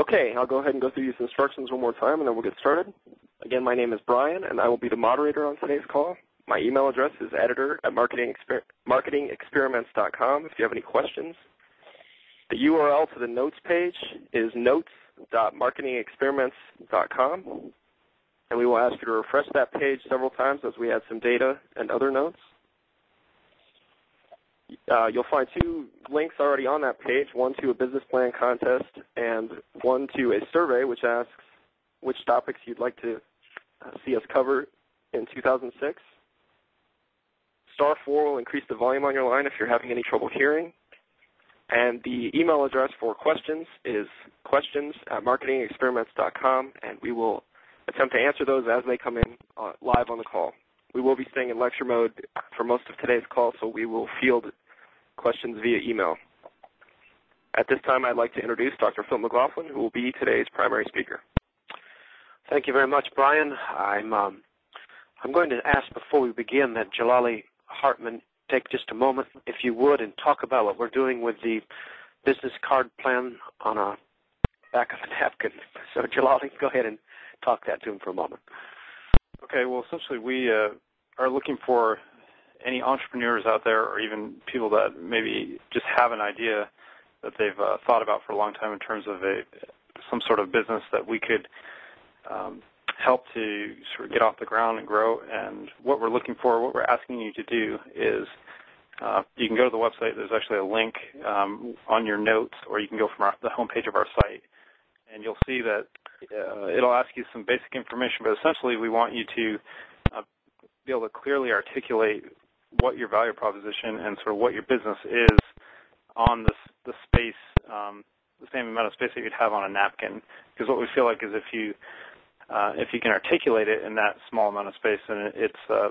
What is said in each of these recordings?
Okay, I'll go ahead and go through these instructions one more time, and then we'll get started. Again, my name is Brian, and I will be the moderator on today's call. My email address is editor@marketingexperiments.com if you have any questions. The URL to the notes page is notes.marketingexperiments.com, and we will ask you to refresh that page several times as we add some data and other notes. You'll find two links already on that page, one to a business plan contest and one to a survey which asks which topics you'd like to see us cover in 2006. Star 4 will increase the volume on your line if you're having any trouble hearing. And the email address for questions is questions@marketingexperiments.com, and we will attempt to answer those as they come in live on the call. We will be staying in lecture mode for most of today's call, so we will field questions via email. At this time, I'd like to introduce Dr. Phil McLaughlin, who will be today's primary speaker. Thank you very much, Brian. I'm going to ask before we begin that Jalali Hartman take just a moment, if you would, and talk about what we're doing with the business card plan on a back of a napkin. So, Jalali, go ahead and talk that to him for a moment. Okay, well, essentially we are looking for any entrepreneurs out there or even people that maybe just have an idea that they've thought about for a long time in terms of some sort of business that we could help to sort of get off the ground and grow. And what we're looking for, what we're asking you to do is you can go to the website. There's actually a link on your notes, or you can go from the homepage of our site, and you'll see that it'll ask you some basic information, but essentially we want you to be able to clearly articulate what your value proposition and sort of what your business is on the space, the same amount of space that you'd have on a napkin. Because what we feel like is if you can articulate it in that small amount of space, then it's the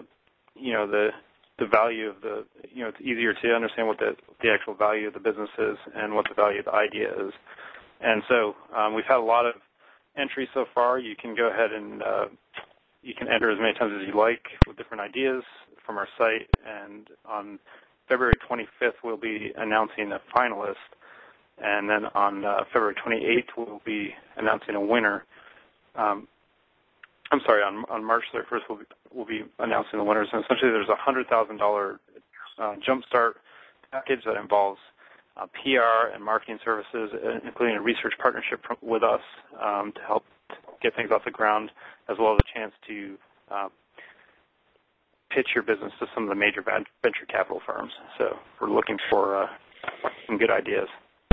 value of it's easier to understand what the actual value of the business is and what the value of the idea is. And so we've had a lot of entries so far. You can go ahead and you can enter as many times as you like with different ideas from our site. And on February 25th, we'll be announcing a finalist. And then on February 28th, we'll be announcing a winner. On March 31st, we'll be announcing the winners. And essentially, there's a $100,000 jumpstart package that involves PR and marketing services, including a research partnership with us to help get things off the ground, as well as a chance to pitch your business to some of the major venture capital firms. So we're looking for some good ideas.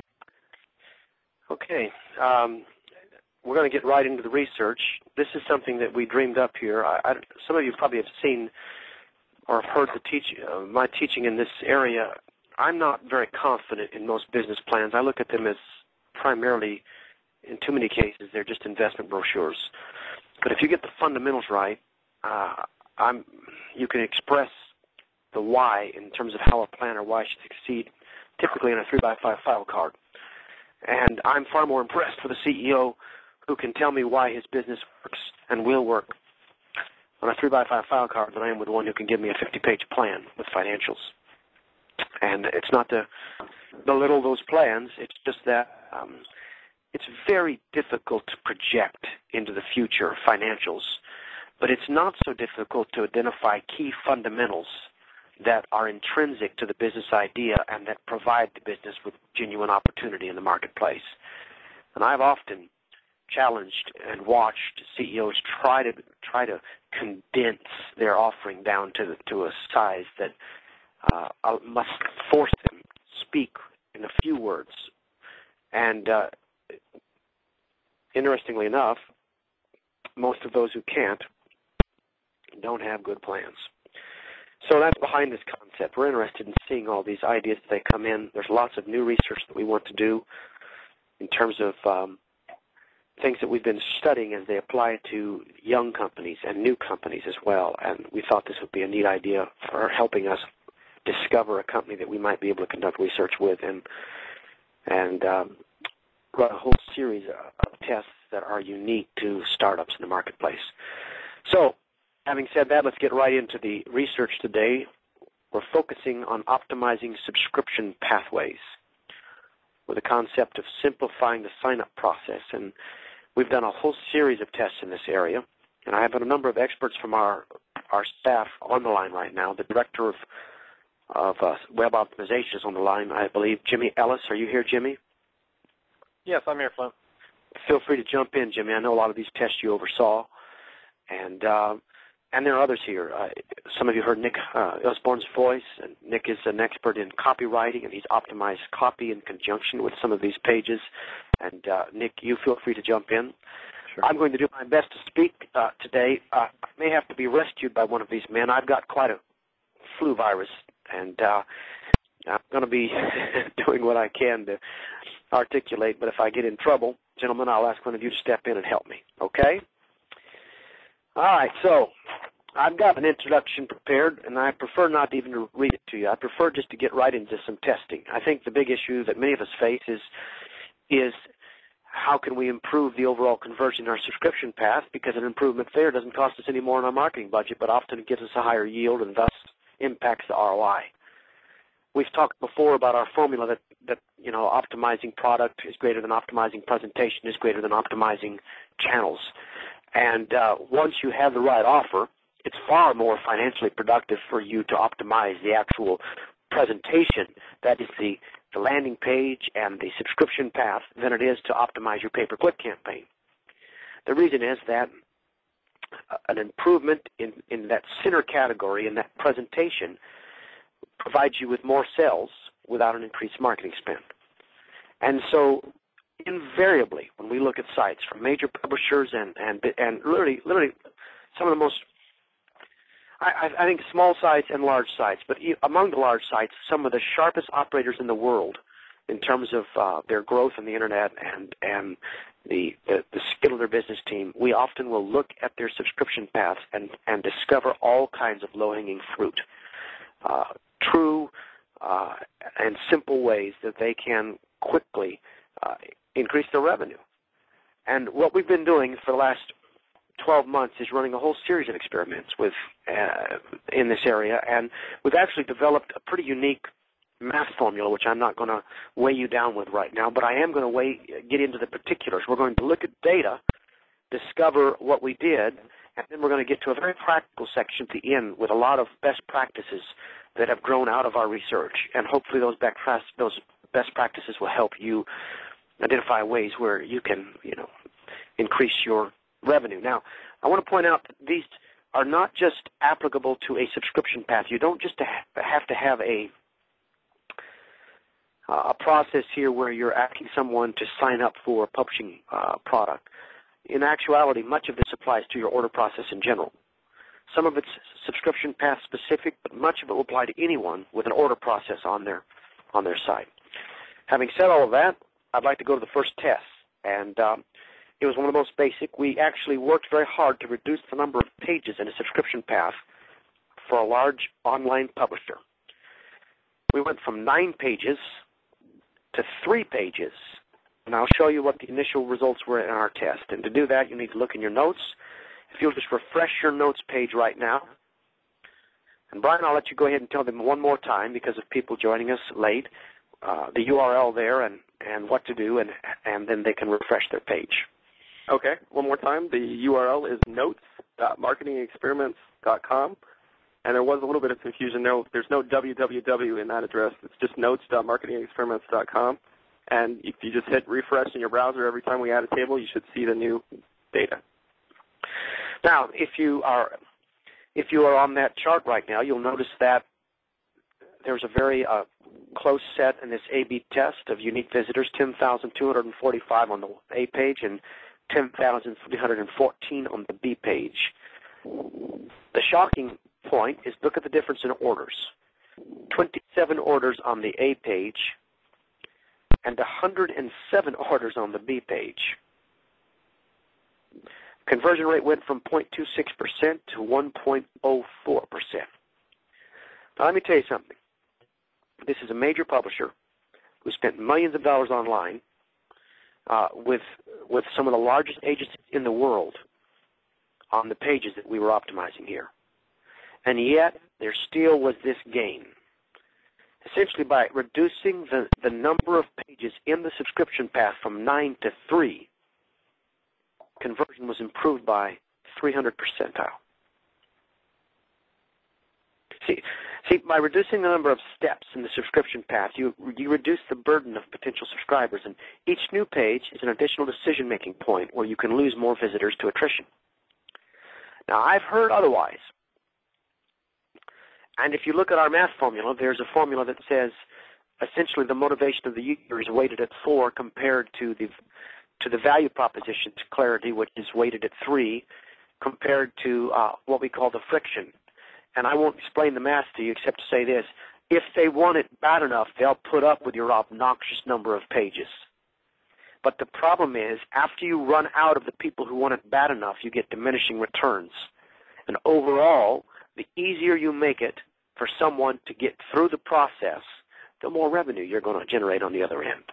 Okay. We're going to get right into the research. This is something that we dreamed up here. Some of you probably have seen or have heard my teaching in this area. I'm not very confident in most business plans. I look at them as primarily, in too many cases, they're just investment brochures. But if you get the fundamentals right, you can express the why in terms of how a plan or why should succeed, typically in a 3x5 file card. And I'm far more impressed with a CEO who can tell me why his business works and will work on a 3x5 file card than I am with one who can give me a 50-page plan with financials. And it's not to belittle those plans. It's just that it's very difficult to project into the future financials, but it's not so difficult to identify key fundamentals that are intrinsic to the business idea and that provide the business with genuine opportunity in the marketplace. And I've often challenged and watched CEOs try to condense their offering down to a size that must force them to speak in a few words. And interestingly enough, most of those who can't don't have good plans. So that's behind this concept. We're interested in seeing all these ideas as they come in. There's lots of new research that we want to do in terms of things that we've been studying as they apply to young companies and new companies as well. And we thought this would be a neat idea for helping us discover a company that we might be able to conduct research with and run a whole series of tests that are unique to startups in the marketplace. So, having said that, let's get right into the research today. We're focusing on optimizing subscription pathways. with the concept of simplifying the sign-up process. And we've done a whole series of tests in this area. And I have a number of experts from our staff on the line right now. The director of web optimization is on the line, I believe. Jimmy Ellis, are you here, Jimmy? Yes, I'm here, Flint. Feel free to jump in, Jimmy. I know a lot of these tests you oversaw. And there are others here. Some of you heard Nick Osborne's voice, and Nick is an expert in copywriting, and he's optimized copy in conjunction with some of these pages. And Nick, you feel free to jump in. Sure. I'm going to do my best to speak today. I may have to be rescued by one of these men. I've got quite a flu virus, and I'm going to be doing what I can to articulate, but if I get in trouble, gentlemen, I'll ask one of you to step in and help me, okay? All right, so I've got an introduction prepared, and I prefer not even to read it to you. I prefer just to get right into some testing. I think the big issue that many of us face is how can we improve the overall conversion in our subscription path, because an improvement there doesn't cost us any more in our marketing budget, but often it gives us a higher yield and thus impacts the ROI. We've talked before about our formula that you know, optimizing product is greater than optimizing presentation is greater than optimizing channels. And once you have the right offer, it's far more financially productive for you to optimize the actual presentation, that is the landing page and the subscription path, than it is to optimize your pay-per-click campaign. The reason is that an improvement in that center category, in that presentation, provides you with more sales without an increased marketing spend. And so invariably, when we look at sites from major publishers and literally some of the most, I think small sites and large sites, but among the large sites, some of the sharpest operators in the world in terms of their growth on the Internet and the skill of their business team, we often will look at their subscription paths and discover all kinds of low-hanging fruit, true and simple ways that they can quickly increase their revenue. And what we've been doing for the last 12 months is running a whole series of experiments with in this area, and we've actually developed a pretty unique math formula, which I'm not going to weigh you down with right now, but I am going to get into the particulars. We're going to look at data, discover what we did, and then we're going to get to a very practical section at the end with a lot of best practices that have grown out of our research, and hopefully those best practices will help you identify ways where you can, you know, increase your revenue. Now, I want to point out that these are not just applicable to a subscription path. You don't just have to have a process here where you're asking someone to sign up for a publishing product. In actuality, much of this applies to your order process in general. Some of it's subscription path specific, but much of it will apply to anyone with an order process on their site. Having said all of that, I'd like to go to the first test, and it was one of the most basic. We actually worked very hard to reduce the number of pages in a subscription path for a large online publisher. We went from 9 pages to 3 pages, and I'll show you what the initial results were in our test. And to do that, you need to look in your notes. If you'll just refresh your notes page right now. And Brian, I'll let you go ahead and tell them one more time, because of people joining us late, the URL there and what to do, and then they can refresh their page. Okay, one more time. The URL is notes.marketingexperiments.com, and there was a little bit of confusion. There's no www in that address. It's just notes.marketingexperiments.com, and if you just hit refresh in your browser every time we add a table, you should see the new data. Now, if you are on that chart right now, you'll notice that there's a very close set in this A/B test of unique visitors, 10,245 on the A page and 10,314 on the B page. The shocking point is look at the difference in orders. 27 orders on the A page and 107 orders on the B page. Conversion rate went from 0.26% to 1.04%. Now, let me tell you something. This is a major publisher who spent millions of dollars online with some of the largest agencies in the world on the pages that we were optimizing here. And yet, there still was this gain. essentially by reducing the number of pages in the subscription path from 9 to 3, conversion was improved by 300 percentile. See, by reducing the number of steps in the subscription path, you reduce the burden of potential subscribers, and each new page is an additional decision-making point where you can lose more visitors to attrition. Now, I've heard otherwise. And if you look at our math formula, there's a formula that says essentially the motivation of the user is weighted at 4 compared to the value proposition to clarity, which is weighted at 3, compared to what we call the friction. And I won't explain the math to you except to say this. If they want it bad enough, they'll put up with your obnoxious number of pages. But the problem is, after you run out of the people who want it bad enough, you get diminishing returns. And overall, the easier you make it for someone to get through the process, the more revenue you're going to generate on the other end.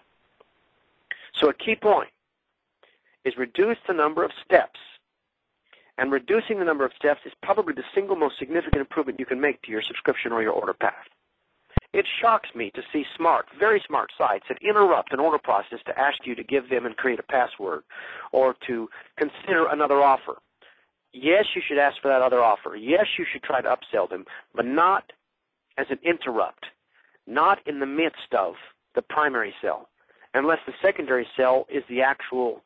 So a key point is reduce the number of steps. And reducing the number of steps is probably the single most significant improvement you can make to your subscription or your order path. It shocks me to see very smart sites that interrupt an order process to ask you to give them and create a password or to consider another offer. Yes, you should ask for that other offer. Yes, you should try to upsell them, but not as an interrupt, not in the midst of the primary sell, unless the secondary sell is the actual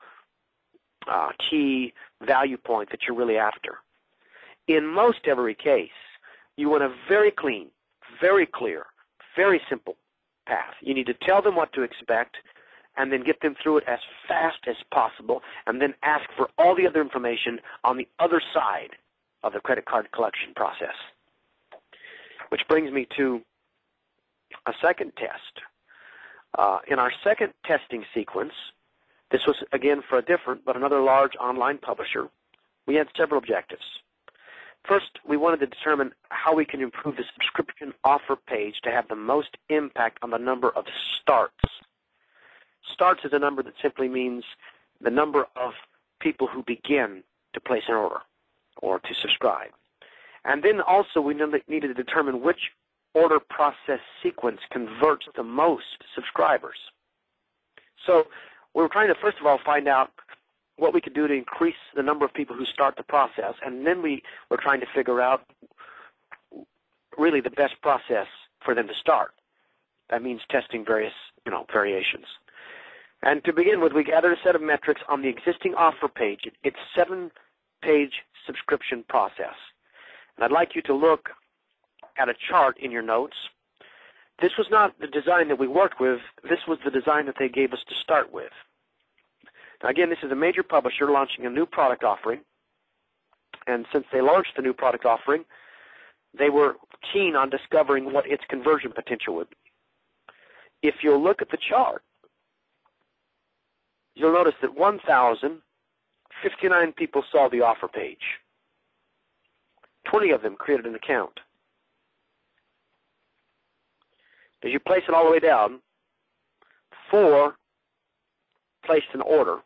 key value point that you're really after. In most every case, you want a very clean, very clear, very simple path. You need to tell them what to expect and then get them through it as fast as possible and then ask for all the other information on the other side of the credit card collection process. Which brings me to a second test. In our second testing sequence, this was, again, for a different but another large online publisher. We had several objectives. First, we wanted to determine how we can improve the subscription offer page to have the most impact on the number of starts. Starts is a number that simply means the number of people who begin to place an order or to subscribe. And then also we needed to determine which order process sequence converts the most subscribers. So we were trying to, first of all, find out what we could do to increase the number of people who start the process, and then we were trying to figure out really the best process for them to start. That means testing various, variations. And to begin with, we gathered a set of metrics on the existing offer page. It's a 7-page subscription process. And I'd like you to look at a chart in your notes. This was not the design that we worked with. This was the design that they gave us to start with. Now, again, this is a major publisher launching a new product offering. And since they launched the new product offering, they were keen on discovering what its conversion potential would be. If you'll look at the chart, you'll notice that 1,059 people saw the offer page. 20 of them created an account. As you place it all the way down, 4 placed an order.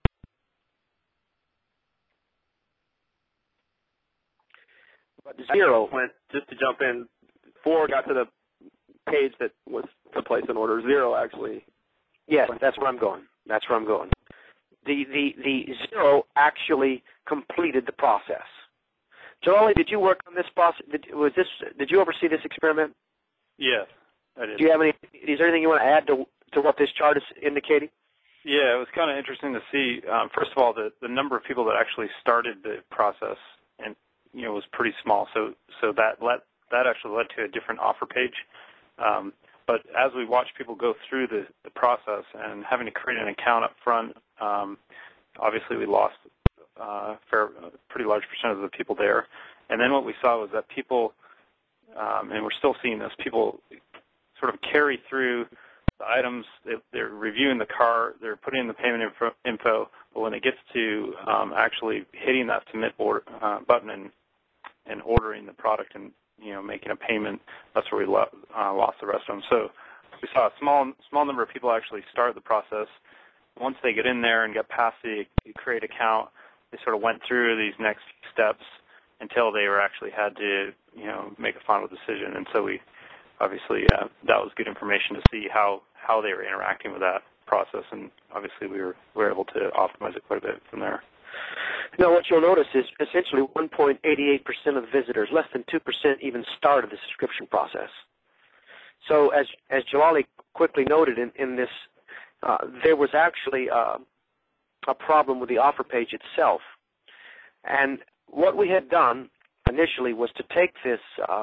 But 0 went, just to jump in, 4 got to the page that was to place an order. 0 actually. Yes, that's where I'm going. That's where I'm going. The 0 actually completed the process. Jolie, did you work on this process? Did you oversee this experiment? Yes, I did. Do you have is there anything you want to add to what this chart is indicating? Yeah, it was kind of interesting to see. First of all, the number of people that actually started the process, and was pretty small. So that actually led to a different offer page. But as we watched people go through the process and having to create an account up front, obviously we lost a pretty large percentage of the people there. And then what we saw was that people, and we're still seeing this, people sort of carry through the items. They're reviewing the car, they're putting in the payment info, but when it gets to actually hitting that submit button and ordering the product and making a payment, that's where we lost the rest of them. So we saw a small number of people actually start the process. Once they get in there and get past the create account, they sort of went through these next steps until they were actually had to make a final decision. And so we obviously that was good information to see how they were interacting with that process, and obviously we were able to optimize it quite a bit from there. Now, what you'll notice is essentially 1.88% of the visitors, less than 2% even started the subscription process. So as Jalali quickly noted in this, there was actually a problem with the offer page itself. And what we had done initially was to take this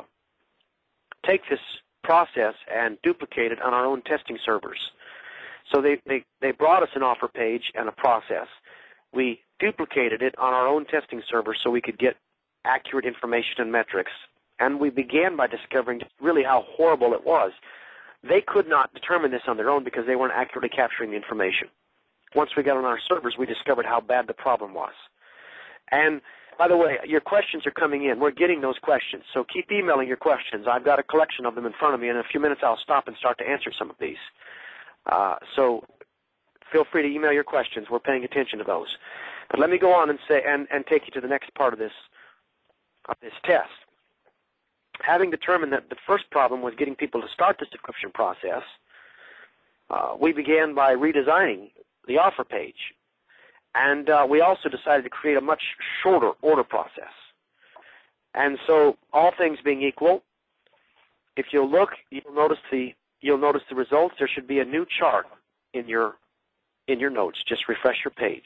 process and duplicate it on our own testing servers. So they brought us an offer page and a process. We duplicated it on our own testing server so we could get accurate information and metrics. And we began by discovering really how horrible it was. They could not determine this on their own because they weren't accurately capturing the information. Once we got on our servers, we discovered how bad the problem was. And by the way, your questions are coming in. We're getting those questions. So keep emailing your questions. I've got a collection of them in front of me. In a few minutes, I'll stop and start to answer some of these. So feel free to email your questions. We're paying attention to those. But let me go on and say and take you to the next part of this test. Having determined that the first problem was getting people to start the subscription process, we began by redesigning the offer page. And we also decided to create a much shorter order process. And so, all things being equal, if you'll look, you'll notice the results. There should be a new chart in your notes. Just refresh your page.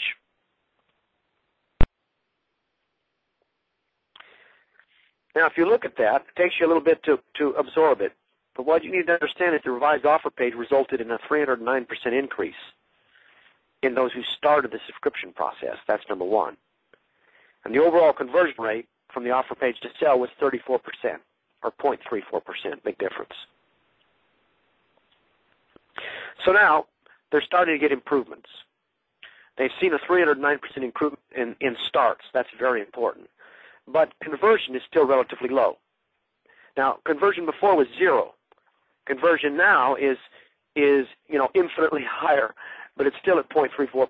Now, if you look at that, it takes you a little bit to absorb it. But what you need to understand is the revised offer page resulted in a 309% increase in those who started the subscription process. That's number one. And the overall conversion rate from the offer page to sell was 34%, or 0.34%, big difference. So now, they're starting to get improvements. They've seen a 309% improvement in starts. That's very important. But conversion is still relatively low. Now, conversion before was 0. Conversion now is infinitely higher, but it's still at 0.34%.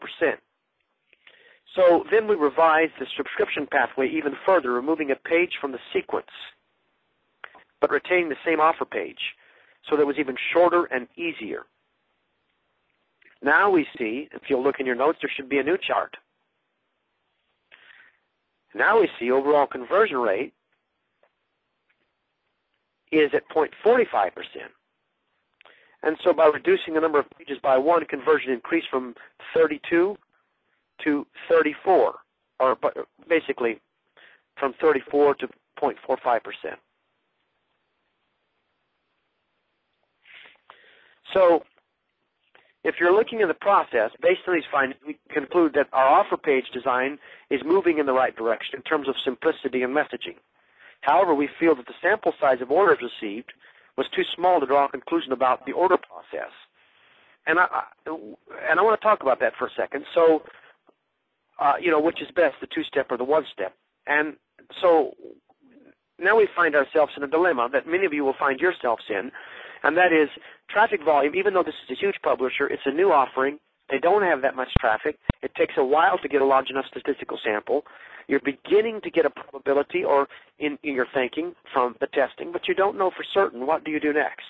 So then we revised the subscription pathway even further, removing a page from the sequence, but retaining the same offer page, so that it was even shorter and easier. Now we see, if you'll look in your notes, there should be a new chart. Now we see overall conversion rate is at 0.45%. And so by reducing the number of pages by 1, conversion increased from 32 to 34, or basically from 34 to 0.45%. So if you're looking at the process, based on these findings, we conclude that our offer page design is moving in the right direction in terms of simplicity and messaging. However, we feel that the sample size of orders received was too small to draw a conclusion about the order process. And I want to talk about that for a second. So, which is best, the two-step or the one-step? And so now we find ourselves in a dilemma that many of you will find yourselves in, and that is traffic volume. Even though this is a huge publisher, it's a new offering. They don't have that much traffic. It takes a while to get a large enough statistical sample. You're beginning to get a probability or in your thinking from the testing, but you don't know for certain. What do you do next?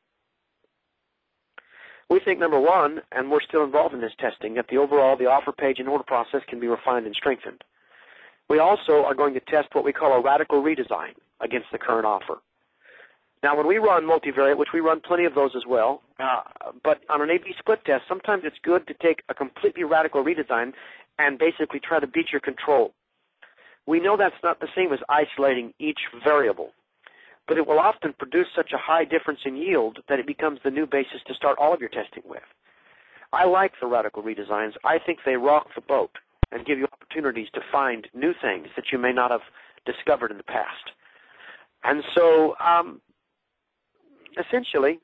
We think, number one, and we're still involved in this testing, that the offer page and order process can be refined and strengthened. We also are going to test what we call a radical redesign against the current offer. Now, when we run multivariate, which we run plenty of those as well, but on an A/B split test, sometimes it's good to take a completely radical redesign and basically try to beat your control. We know that's not the same as isolating each variable, but it will often produce such a high difference in yield that it becomes the new basis to start all of your testing with. I like the radical redesigns. I think they rock the boat and give you opportunities to find new things that you may not have discovered in the past. And so, essentially,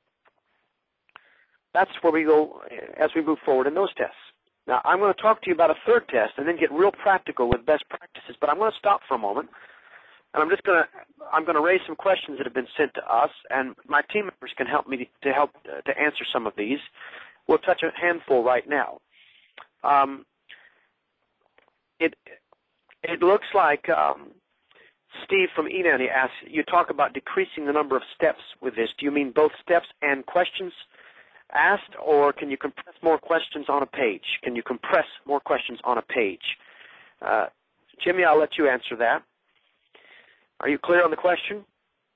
that's where we go as we move forward in those tests. Now, I'm going to talk to you about a third test and then get real practical with best practices, but I'm going to stop for a moment, and I'm going to raise some questions that have been sent to us, and my team members can help me to answer some of these. We'll touch a handful right now. It looks like Steve from eNanny asks, you talk about decreasing the number of steps with this. Do you mean both steps and questions asked, or can you compress more questions on a page? Can you compress more questions on a page? Jimmy, I'll let you answer that. Are you clear on the question?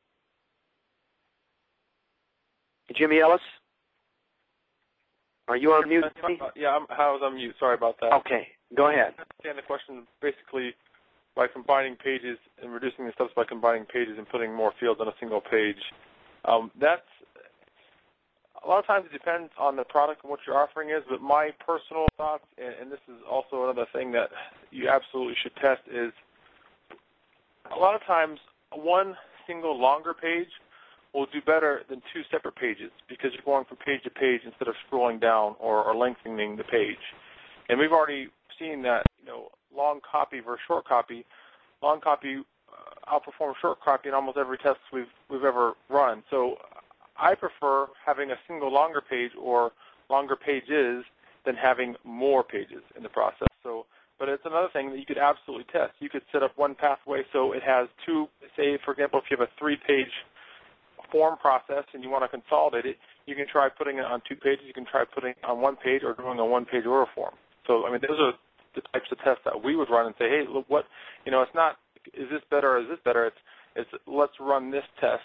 Jimmy Ellis? Are you on mute? Yeah, I was on mute. Sorry about that. Okay, go ahead. I understand the question basically by combining pages and reducing the steps by combining pages and putting more fields on a single page. That's a lot of times it depends on the product and what your offering is, but my personal thoughts, and this is also another thing that you absolutely should test, is a lot of times one single longer page will do better than two separate pages because you're going from page to page instead of scrolling down or lengthening the page. And we've already seen that, long copy versus short copy. Long copy outperforms short copy in almost every test we've ever run. So I prefer having a single longer page or longer pages than having more pages in the process. But it's another thing that you could absolutely test. You could set up one pathway so it has two, say, for example, if you have a 3-page form process and you want to consolidate it, you can try putting it on 2 pages. You can try putting it on 1 page or doing a 1-page order form. So, those are the types of tests that we would run and say, hey, look, it's not, is this better or is this better? It's let's run this test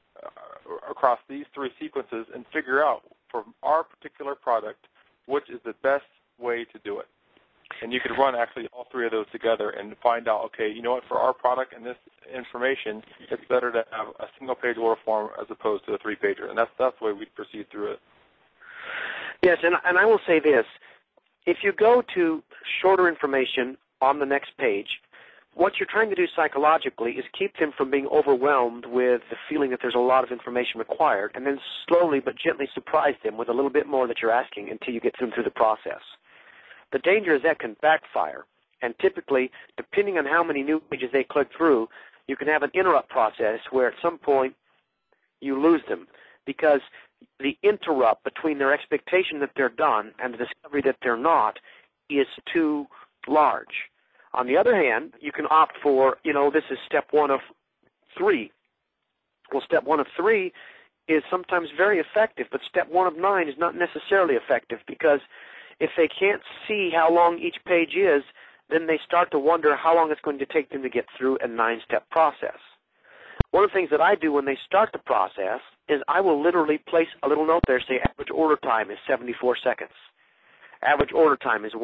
across these 3 sequences and figure out for our particular product which is the best way to do it. And you could run actually all 3 of those together and find out, okay, you know what, for our product and this information, it's better to have a single-page order form as opposed to a 3-pager. And that's the way we'd proceed through it. Yes, and I will say this. If you go to shorter information on the next page, what you're trying to do psychologically is keep them from being overwhelmed with the feeling that there's a lot of information required, and then slowly but gently surprise them with a little bit more that you're asking until you get them through the process. The danger is that can backfire, and typically, depending on how many new pages they click through, you can have an interrupt process where at some point you lose them because the interrupt between their expectation that they're done and the discovery that they're not is too large. On the other hand, you can opt for, this is step 1 of 3. Well, step 1 of 3 is sometimes very effective, but step 1 of 9 is not necessarily effective because if they can't see how long each page is, then they start to wonder how long it's going to take them to get through a 9-step process. One of the things that I do when they start the process is I will literally place a little note there, say average order time is 74 seconds. Average order time is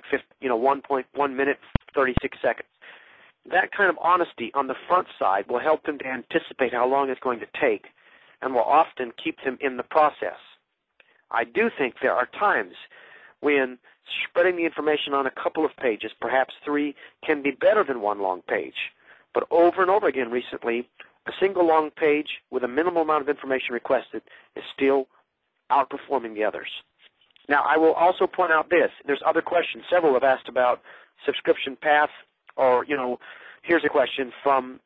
1.1 minute, 36 seconds. That kind of honesty on the front side will help them to anticipate how long it's going to take and will often keep them in the process. I do think there are times when spreading the information on a couple of pages, perhaps 3, can be better than 1 long page. But over and over again recently, a single long page with a minimal amount of information requested is still outperforming the others. Now, I will also point out this. There's other questions. Several have asked about subscription path or, here's a question from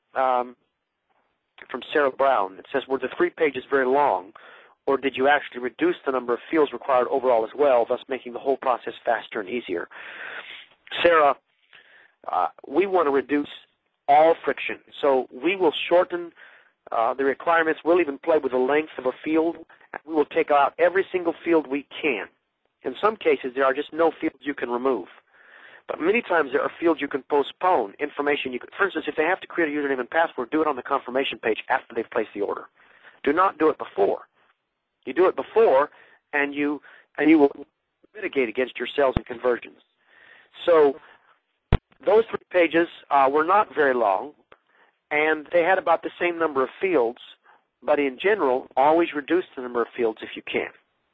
Sarah Brown. It says, were the 3 pages very long, or did you actually reduce the number of fields required overall as well, thus making the whole process faster and easier? Sarah, we want to reduce all friction. So we will shorten the requirements. We'll even play with the length of a field. We will take out every single field we can. In some cases, there are just no fields you can remove. But many times there are fields you can postpone, information you can. For instance, if they have to create a username and password, do it on the confirmation page after they've placed the order. Do not do it before. You do it before, and you will mitigate against your sales and conversions. So those 3 pages were not very long, and they had about the same number of fields, but in general, always reduce the number of fields if you can.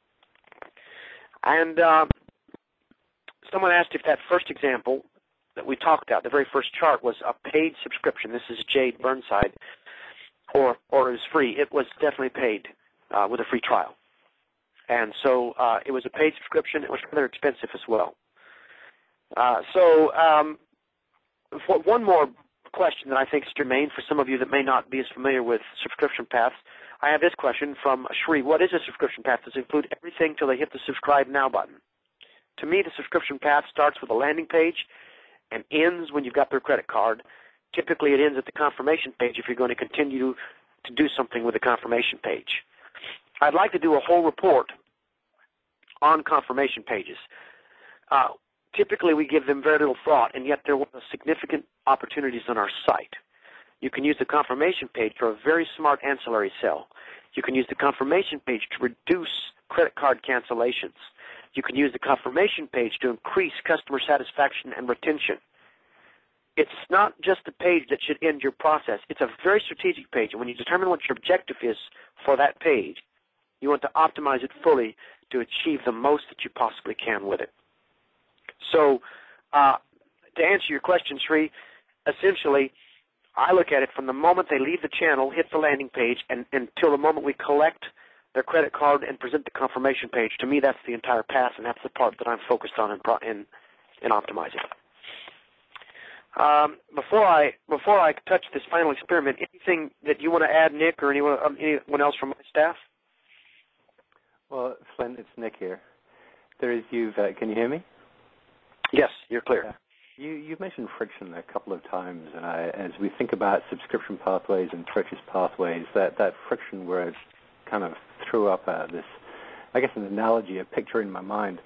And someone asked if that first example that we talked about, the very first chart, was a paid subscription. This is Jade Burnside, or it was free. It was definitely paid with a free trial. And so it was a paid subscription. It was rather expensive as well. For one more question that I think is germane for some of you that may not be as familiar with subscription paths, I have this question from Shri. What is a subscription path? Does it include everything till they hit the subscribe now button? To me, the subscription path starts with a landing page and ends when you've got their credit card typically it ends at the confirmation page if you're going to continue to do something with the confirmation page. I'd like to do a whole report on confirmation pages. Typically, we give them very little thought, and yet they're one of the significant opportunities on our site. You can use the confirmation page for a very smart ancillary sell. You can use the confirmation page to reduce credit card cancellations. You can use the confirmation page to increase customer satisfaction and retention. It's not just a page that should end your process. It's a very strategic page, and when you determine what your objective is for that page, you want to optimize it fully to achieve the most that you possibly can with it. So to answer your question, Sri, essentially, I look at it from the moment they leave the channel, hit the landing page, and until the moment we collect their credit card and present the confirmation page. To me, that's the entire path, and that's the part that I'm focused on in optimizing. Before I touch this final experiment, anything that you want to add, Nick, or anyone else from my staff? Well, Flint, it's Nick here. Can you hear me? Yes, you're clear. Yeah. You've mentioned friction a couple of times, and as we think about subscription pathways and purchase pathways, that friction word kind of threw up this, I guess, an analogy, a picture in my mind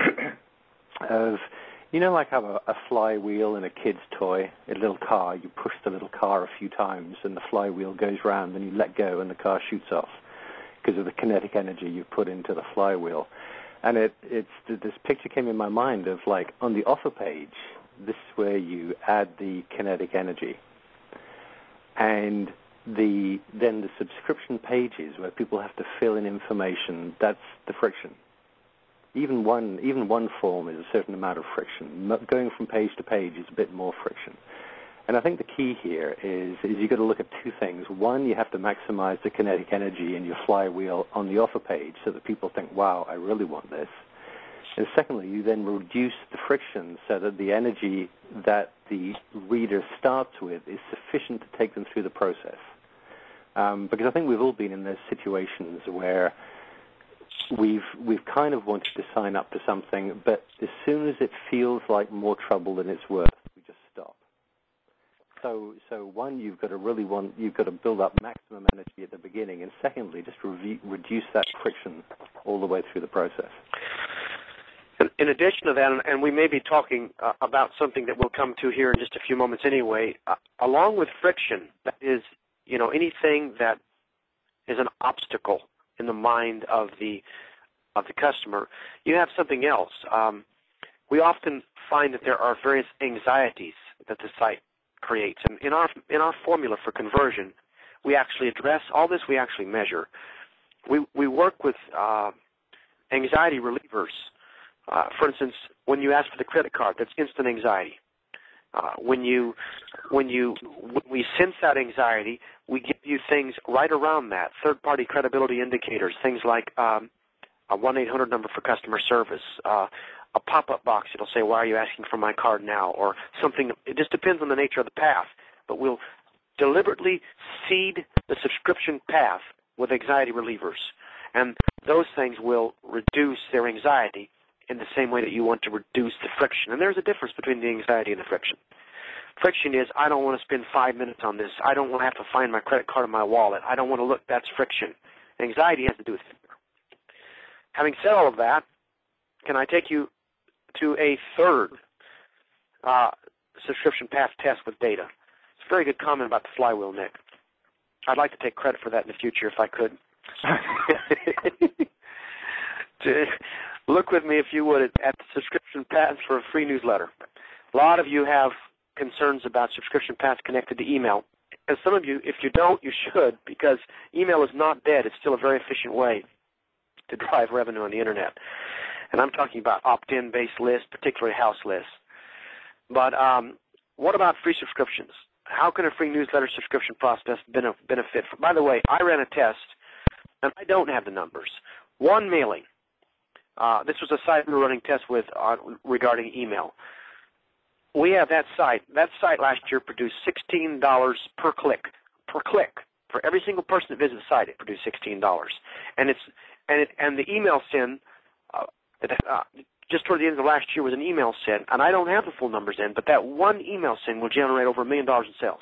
of, like have a flywheel in a kid's toy, a little car. You push the little car a few times, and the flywheel goes round, and you let go, and the car shoots off because of the kinetic energy you put into the flywheel. And this picture came in my mind of, like, on the offer page, this is where you add the kinetic energy. And then the subscription pages where people have to fill in information, that's the friction. Even one form is a certain amount of friction. Going from page to page is a bit more friction. And I think the key here is you've got to look at two things. One, you have to maximize the kinetic energy in your flywheel on the offer page so that people think, wow, I really want this. And secondly, you then reduce the friction so that the energy that the reader starts with is sufficient to take them through the process. Because I think we've all been in those situations where we've kind of wanted to sign up to something, but as soon as it feels like more trouble than it's worth, we just stop. So one, you've got to build up maximum energy at the beginning, and secondly, just reduce that friction all the way through the process. In addition to that, and we may be talking about something that we'll come to here in just a few moments anyway, along with friction, that is, anything that is an obstacle in the mind of the customer, you have something else. We often find that there are various anxieties that the site creates, and in our formula for conversion, we actually address all this. We actually measure. We work with anxiety relievers. For instance, when you ask for the credit card, that's instant anxiety. When we sense that anxiety, we give you things right around that, third-party credibility indicators, things like a 1-800 number for customer service, a pop-up box that'll say, why are you asking for my card now, or something. It just depends on the nature of the path, but we'll deliberately seed the subscription path with anxiety relievers, and those things will reduce their anxiety in the same way that you want to reduce the friction. And there's a difference between the anxiety and the friction. Friction is, I don't want to spend 5 minutes on this. I don't want to have to find my credit card in my wallet. I don't want to look. That's friction. Anxiety has to do with fear. Having said all of that, can I take you to a third subscription path test with data? It's a very good comment about the flywheel, Nick. I'd like to take credit for that in the future if I could. Look with me, if you would, at the subscription paths for a free newsletter. A lot of you have concerns about subscription paths connected to email. And some of you, if you don't, you should, because email is not dead. It's still a very efficient way to drive revenue on the Internet. And I'm talking about opt-in based lists, particularly house lists. But what about free subscriptions? How can a free newsletter subscription process benefit? By the way, I ran a test, and I don't have the numbers. One mailing. This was a site we were running tests with regarding email. We have that site. That site last year produced $16 per click. Per click. For every single person that visits the site, it produced $16. And the email send just toward the end of the last year was an email sent, and I don't have the full numbers in, but that one email send will generate over $1 million in sales.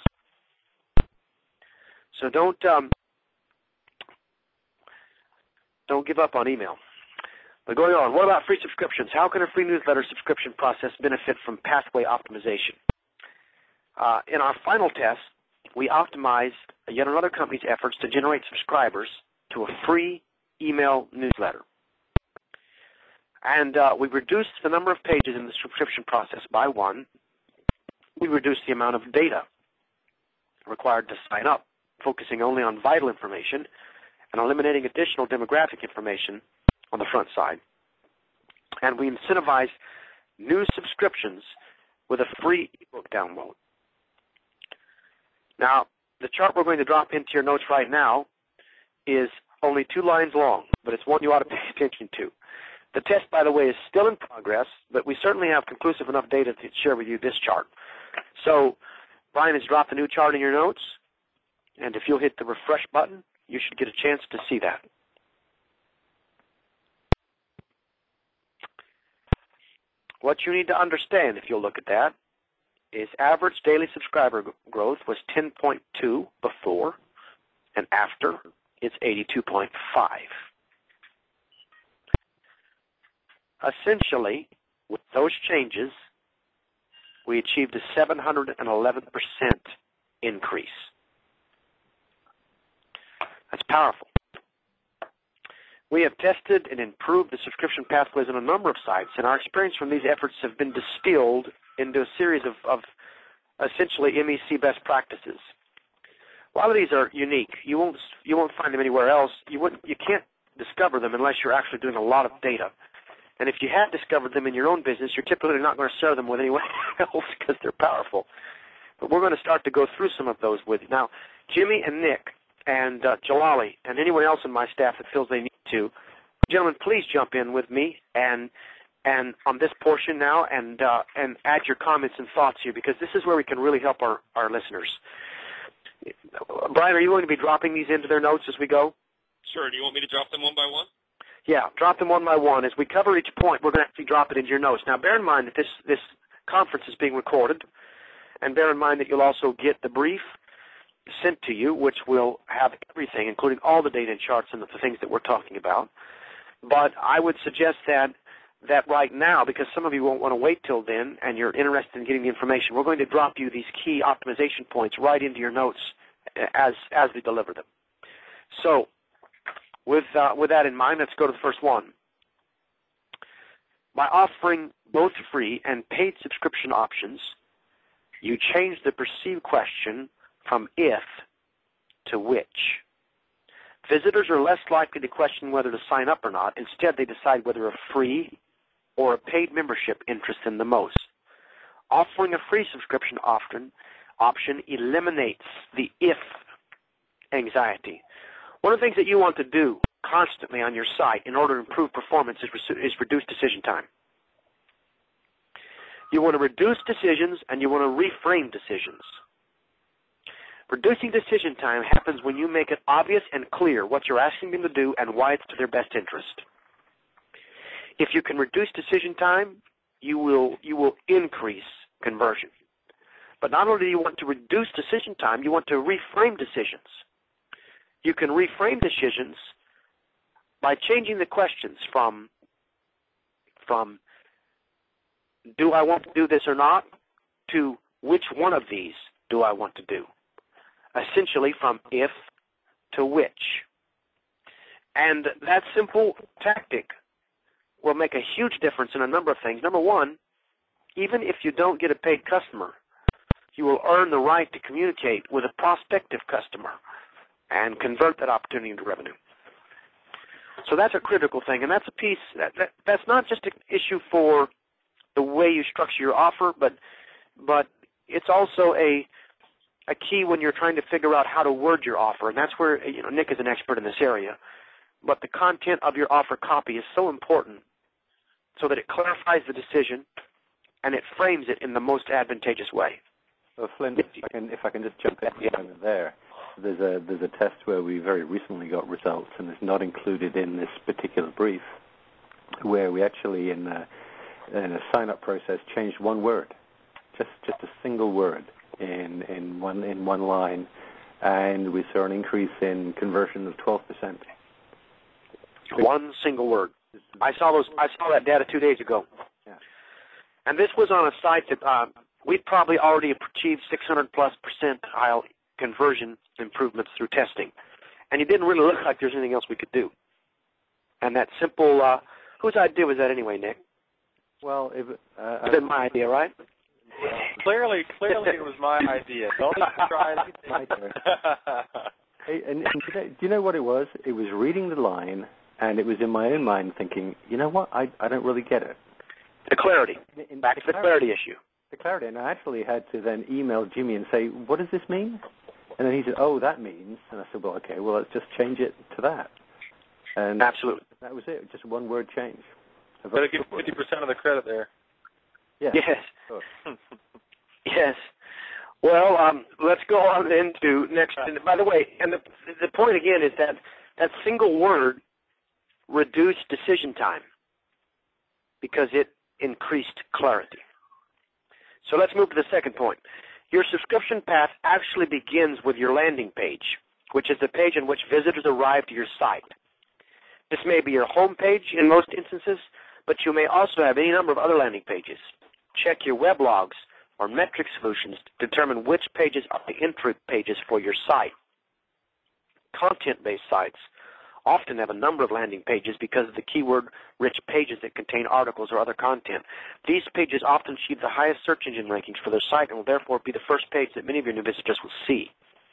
So don't give up on email. But going on, what about free subscriptions? How can a free newsletter subscription process benefit from pathway optimization? In our final test, we optimized yet another company's efforts to generate subscribers to a free email newsletter. And we reduced the number of pages in the subscription process by 1. We reduced the amount of data required to sign up, focusing only on vital information and eliminating additional demographic information on the front side. And we incentivized new subscriptions with a free ebook download. Now, the chart we're going to drop into your notes right now is only 2 lines long, but it's one you ought to pay attention to. The test, by the way, is still in progress, but we certainly have conclusive enough data to share with you this chart. So Brian has dropped a new chart in your notes, and if you'll hit the refresh button, you should get a chance to see that. What you need to understand, if you'll look at that, is average daily subscriber growth was 10.2 before, and after, it's 82.5. Essentially, with those changes, we achieved a 711% increase. That's powerful. We have tested and improved the subscription pathways on a number of sites, and our experience from these efforts have been distilled into a series of essentially MEC best practices. A lot of these are unique. You won't find them anywhere else. You can't discover them unless you're actually doing a lot of data. And if you have discovered them in your own business, you're typically not going to share them with anyone else because they're powerful. But we're going to start to go through some of those with you. Now, Jimmy and Nick and Jalali and anyone else in my staff that feels they need to, gentlemen, please jump in with me and on this portion now and add your comments and thoughts here, because this is where we can really help our listeners. Brian, are you going to be dropping these into their notes as we go? Sure. Do you want me to drop them one by one? Yeah, drop them one by one. As we cover each point, we're going to actually drop it into your notes. Now, bear in mind that this conference is being recorded, and bear in mind that you'll also get the brief sent to you, which will have everything, including all the data and charts and the things that we're talking about. But I would suggest that right now, because some of you won't want to wait till then and you're interested in getting the information, we're going to drop you these key optimization points right into your notes as we deliver them. So with that in mind, let's go to the first one. By offering both free and paid subscription options, you change the perceived question from if to which. Visitors are less likely to question whether to sign up or not. Instead, they decide whether a free or a paid membership interests them the most. Offering a free subscription option eliminates the if anxiety. One of the things that you want to do constantly on your site in order to improve performance is reduce decision time. You want to reduce decisions and you want to reframe decisions. Reducing decision time happens when you make it obvious and clear what you're asking them to do and why it's to their best interest. If you can reduce decision time, you will increase conversion. But not only do you want to reduce decision time, you want to reframe decisions. You can reframe decisions by changing the questions from do I want to do this or not to which one of these do I want to do. Essentially from if to which. And that simple tactic will make a huge difference in a number of things. Number one, even if you don't get a paid customer, you will earn the right to communicate with a prospective customer and convert that opportunity into revenue. So that's a critical thing, and that's a piece that's not just an issue for the way you structure your offer, but it's also a key when you're trying to figure out how to word your offer, and that's where Nick is an expert in this area. But the content of your offer copy is so important so that it clarifies the decision and it frames it in the most advantageous way. Well, Flynn, if I can just jump in there. There's a test where we very recently got results, and it's not included in this particular brief, where we actually in in a sign-up process changed one word, just a single word in one line, and we saw an increase in conversion of 12%. One single word. I saw that data 2 days ago. Yeah. And this was on a site that we'd probably already achieved 600+% conversion improvements through testing. And it didn't really look like there's anything else we could do. And that simple, whose idea was that anyway, Nick? Well, it was my idea, right? Clearly, it was my idea. Don't even try anything. Hey, and do you know what it was? It was reading the line, and it was in my own mind thinking, you know what, I don't really get it. The clarity. Back to the clarity issue. The clarity. And I actually had to then email Jimmy and say, what does this mean? And then he said, oh, that means. And I said, well, okay, well, let's just change it to that. And absolutely. That was it, just one word change. Better give 50% of the credit there. Yeah. Yes. Sure. Yes. Well, let's go on into next. And by the way, and the point again is that single word reduced decision time because it increased clarity. So let's move to the second point. Your subscription path actually begins with your landing page, which is the page on which visitors arrive to your site. This may be your home page in most instances, but you may also have any number of other landing pages. Check your web logs or metric solutions to determine which pages are the entry pages for your site. Content-based sites often have a number of landing pages because of the keyword-rich pages that contain articles or other content. These pages often achieve the highest search engine rankings for their site and will therefore be the first page that many of your new visitors will see.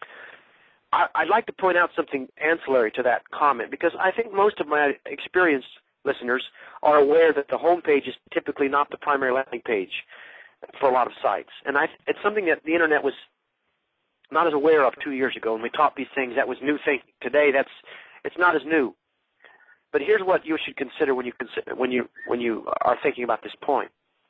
I'd like to point out something ancillary to that comment because I think most of my experienced listeners are aware that the home page is typically not the primary landing page for a lot of sites. And it's something that the Internet was not as aware of 2 years ago when we taught these things. That was new thinking. Today, it's not as new. But here's what you should consider when you are thinking about this point.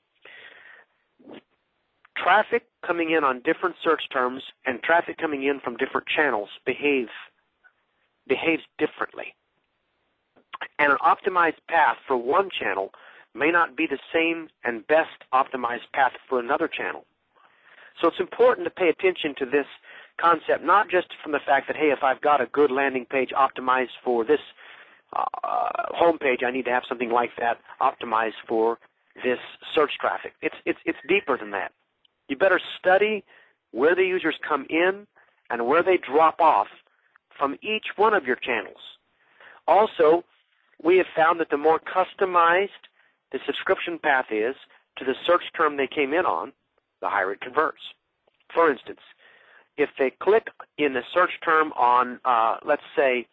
Traffic coming in on different search terms and traffic coming in from different channels behaves differently. And an optimized path for one channel may not be the same and best optimized path for another channel. So it's important to pay attention to this concept, not just from the fact that, hey, if I've got a good landing page optimized for this home page, I need to have something like that optimized for this search traffic. It's deeper than that. You better study where the users come in and where they drop off from each one of your channels. Also, we have found that the more customized the subscription path is to the search term they came in on, the higher it converts. For instance, if they click in the search term on, let's say,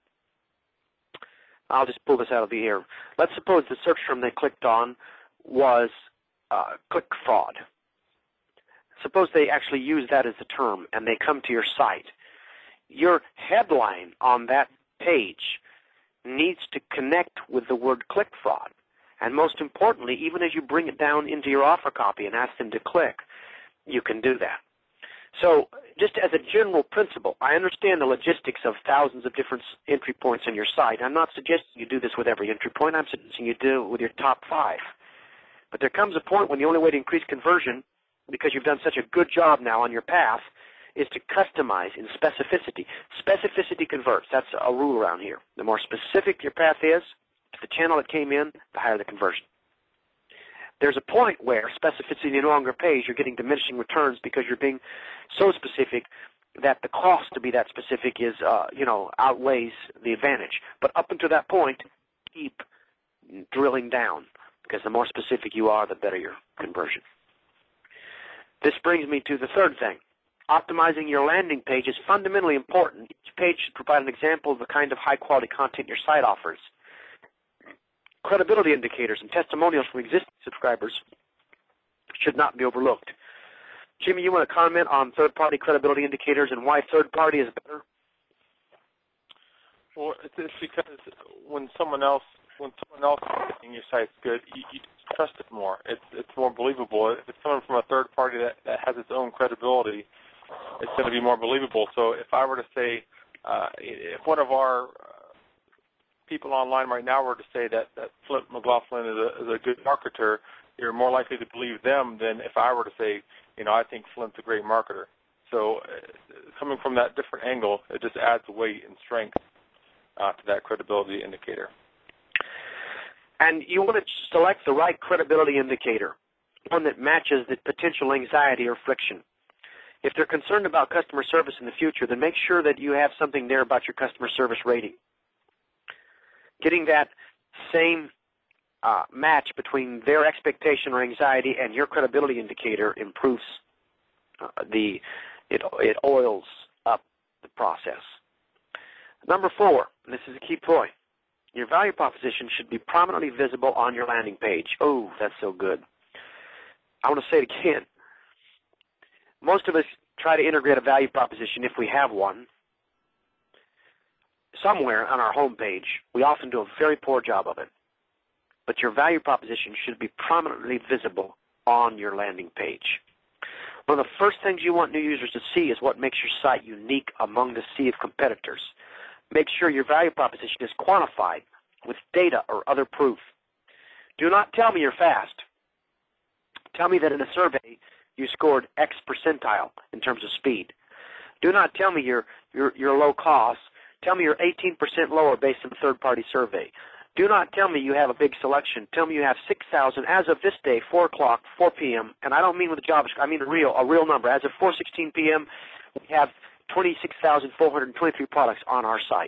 I'll just pull this out of the air. Let's suppose the search term they clicked on was click fraud. Suppose they actually use that as a term and they come to your site. Your headline on that page needs to connect with the word click fraud. And most importantly, even as you bring it down into your offer copy and ask them to click, you can do that. So just as a general principle, I understand the logistics of thousands of different entry points on your site. I'm not suggesting you do this with every entry point. I'm suggesting you do it with your top 5. But there comes a point when the only way to increase conversion, because you've done such a good job now on your path, is to customize in specificity. Specificity converts. That's a rule around here. The more specific your path is to the channel that came in, the higher the conversion. There's a point where specificity no longer pays. You're getting diminishing returns because you're being so specific that the cost to be that specific is, outweighs the advantage. But up until that point, keep drilling down because the more specific you are, the better your conversion. This brings me to the third thing. Optimizing your landing page is fundamentally important. Each page should provide an example of the kind of high-quality content your site offers. Credibility indicators and testimonials from existing subscribers should not be overlooked. Jimmy, you want to comment on third-party credibility indicators and why third-party is better? Well, it's because when someone else is saying your site's good, you trust it more. It's more believable. If it's someone from a third party that has its own credibility, it's going to be more believable. So if I were to say, if one of our people online right now were to say that Flip McLaughlin is a good marketer, you're more likely to believe them than if I were to say, I think Flint's a great marketer. So coming from that different angle, it just adds weight and strength to that credibility indicator. And you want to select the right credibility indicator, one that matches the potential anxiety or friction. If they're concerned about customer service in the future, then make sure that you have something there about your customer service rating. Getting that same match between their expectation or anxiety and your credibility indicator improves it oils up the process. Number 4, and this is a key point, your value proposition should be prominently visible on your landing page. Oh, that's so good. I want to say it again. Most of us try to integrate a value proposition, if we have one, somewhere on our home page. We often do a very poor job of it. But your value proposition should be prominently visible on your landing page. One of the first things you want new users to see is what makes your site unique among the sea of competitors. Make sure your value proposition is quantified with data or other proof. Do not tell me you're fast. Tell me that in a survey you scored X percentile in terms of speed. Do not tell me you're low cost. Tell me you're 18% lower based on a third-party survey. Do not tell me you have a big selection. Tell me you have 6,000 as of this day, 4 o'clock, 4 p.m., and I don't mean with a job, I mean a real number. As of 4:16 p.m., we have 26,423 products on our site.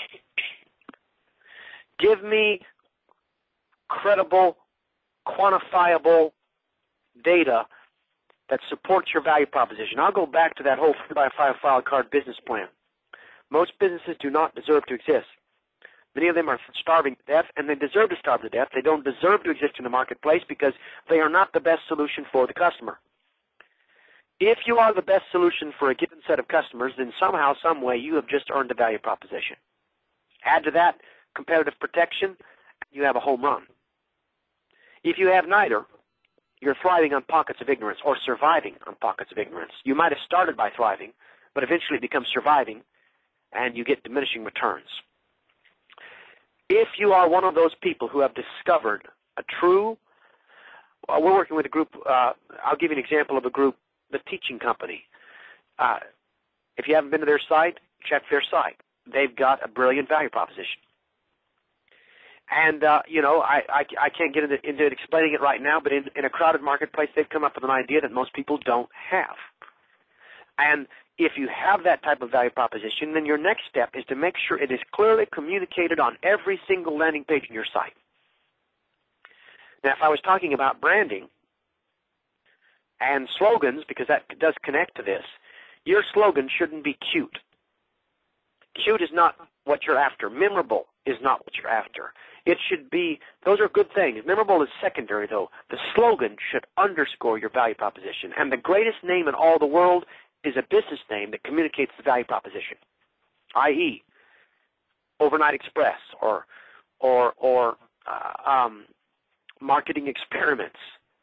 Give me credible, quantifiable data that supports your value proposition. I'll go back to that whole 3x5 file card business plan. Most businesses do not deserve to exist. Many of them are starving to death, and they deserve to starve to death. They don't deserve to exist in the marketplace because they are not the best solution for the customer. If you are the best solution for a given set of customers, then somehow, some way, you have just earned a value proposition. Add to that competitive protection, and you have a home run. If you have neither, you're thriving on pockets of ignorance or surviving on pockets of ignorance. You might have started by thriving, but eventually it becomes surviving, and you get diminishing returns. If you are one of those people who have discovered a true, we're working with a group, I'll give you an example of a group, The Teaching Company. If you haven't been to their site, check their site. They've got a brilliant value proposition. And, I can't get into explaining it right now, but in a crowded marketplace, they've come up with an idea that most people don't have. And if you have that type of value proposition, then your next step is to make sure it is clearly communicated on every single landing page in your site. Now, if I was talking about branding and slogans, because that does connect to this, your slogan shouldn't be cute. Cute is not what you're after. Memorable is not what you're after. It should be, those are good things. Memorable is secondary, though. The slogan should underscore your value proposition. And the greatest name in all the world is a business name that communicates the value proposition, i.e., Overnight Express or Marketing Experiments.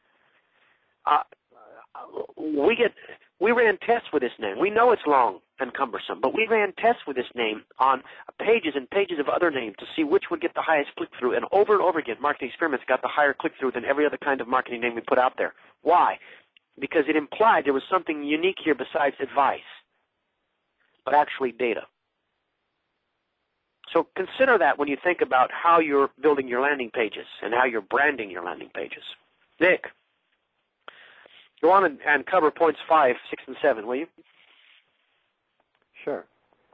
We ran tests with this name. We know it's long and cumbersome, but we ran tests with this name on pages and pages of other names to see which would get the highest click-through. And over again, Marketing Experiments got the higher click-through than every other kind of marketing name we put out there. Why? Because it implied there was something unique here besides advice, but actually data. So consider that when you think about how you're building your landing pages and how you're branding your landing pages. Nick, go on and cover points 5, 6, and 7, will you? Sure.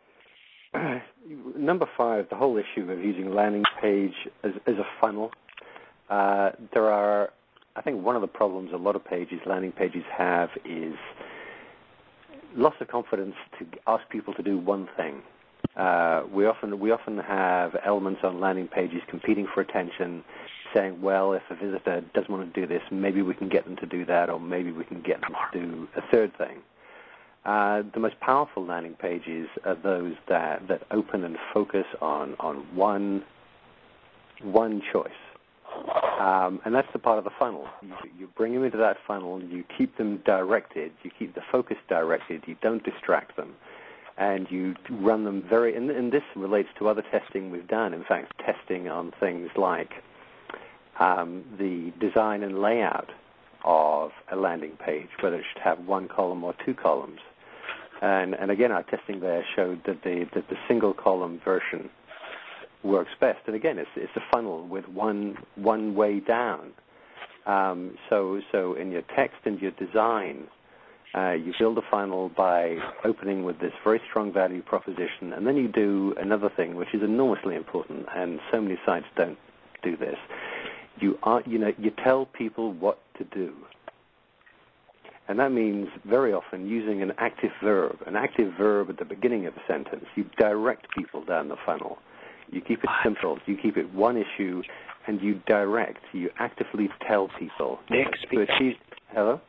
Number 5, the whole issue of using landing page as a funnel. There are, I think one of the problems a lot of landing pages have is loss of confidence to ask people to do one thing. We often have elements on landing pages competing for attention, saying, well, if a visitor doesn't want to do this, maybe we can get them to do that, or maybe we can get them to do a third thing. The most powerful landing pages are those that open and focus on one choice. And that's the part of the funnel. You bring them into that funnel, you keep them directed, you keep the focus directed, you don't distract them, and you run them and this relates to other testing we've done, in fact, testing on things like the design and layout of a landing page, whether it should have one column or two columns. And again, our testing there showed that the single column version works best. And again, it's a funnel with one way down. So in your text and your design, you build a funnel by opening with this very strong value proposition, and then you do another thing, which is enormously important, and so many sites don't do this. You tell people what to do. And that means very often using an active verb at the beginning of a sentence. You direct people down the funnel. You keep it simple. You keep it one issue, and you direct. You actively tell people to achieve. Hello.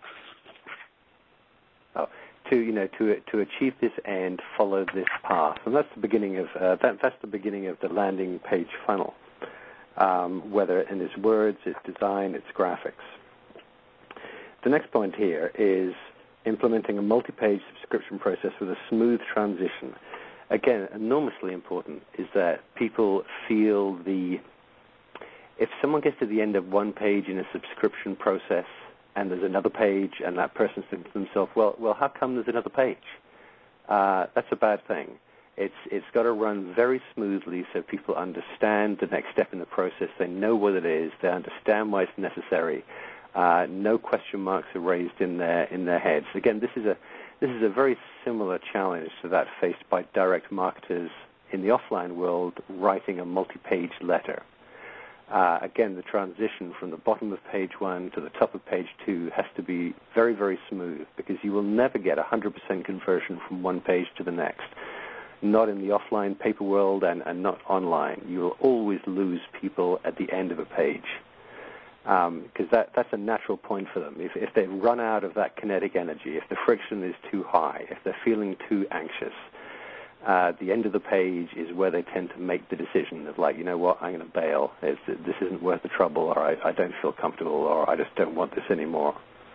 Oh, to achieve this end, follow this path, and that's the beginning of that's the beginning of the landing page funnel. Whether in its words, its design, its graphics. The next point here is implementing a multi-page subscription process with a smooth transition. Again, enormously important is that people feel if someone gets to the end of one page in a subscription process and there's another page and that person thinks to themselves, well, how come there's another page? That's a bad thing. It's got to run very smoothly so people understand the next step in the process. They know what it is. They understand why it's necessary. No question marks are raised in their heads. Again, this is a very similar challenge to that faced by direct marketers in the offline world writing a multi-page letter. Again, the transition from the bottom of page 1 to the top of page 2 has to be very, very smooth, because you will never get 100% conversion from one page to the next. Not in the offline paper world and not online. You will always lose people at the end of a page. Because that's a natural point for them. If they've run out of that kinetic energy, if the friction is too high, if they're feeling too anxious, the end of the page is where they tend to make the decision of, like, you know what, I'm going to bail. This isn't worth the trouble, or I don't feel comfortable, or I just don't want this anymore.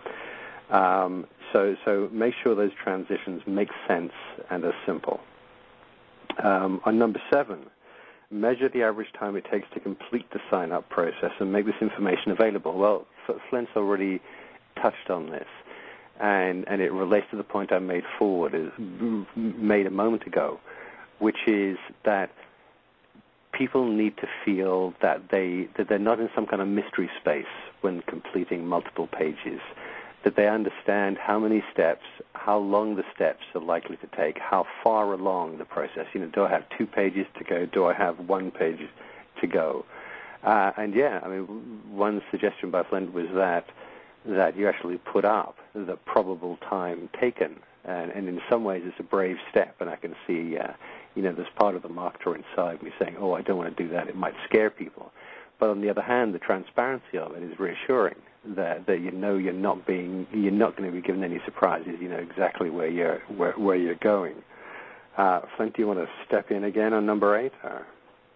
So make sure those transitions make sense and are simple. On number 7, measure the average time it takes to complete the sign-up process and make this information available. Well, Flint's already touched on this, and it relates to the point I made a moment ago, which is that people need to feel that they're not in some kind of mystery space when completing multiple pages, that they understand how many steps, how long the steps are likely to take, how far along the process. Do I have 2 pages to go? Do I have 1 page to go? One suggestion by Flint was that you actually put up the probable time taken, and in some ways it's a brave step, and I can see, there's part of the marketer inside me saying, I don't want to do that, it might scare people. But on the other hand, the transparency of it is reassuring, that you're not going to be given any surprises. You know exactly where you're going. Flint, do you want to step in again on number 8? Or?